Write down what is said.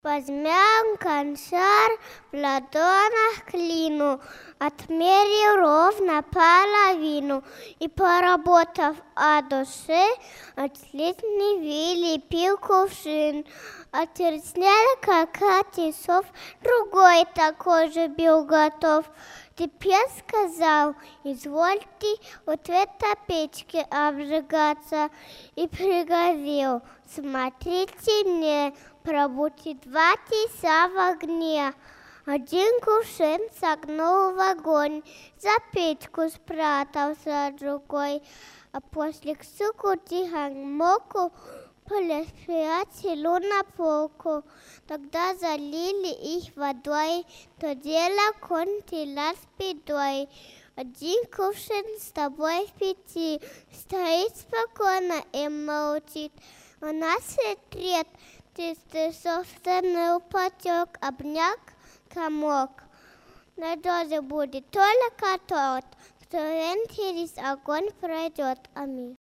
Возьмем коншар в ладонях клину, отмерил ровно половину и, поработав от души, отлили пил кувшин. А через несколько часов другой такой же был готов. Теперь сказал: извольте вот в этой печке обжигаться. И пригрозил: смотрите мне, пробудьте 2 часа в огне. Один кувшин согнул в огонь, за печку спрятался, а другой, а после суку тихо моку полетел на полку. Тогда залили их водой, то дело кончилось бедой. Один кувшин с тобой в пяти стоит спокойно и молчит. У нас секрет, чистый собственный упадет, обняк комок. На дозе будет только тот, кто через огонь пройдет. Аминь.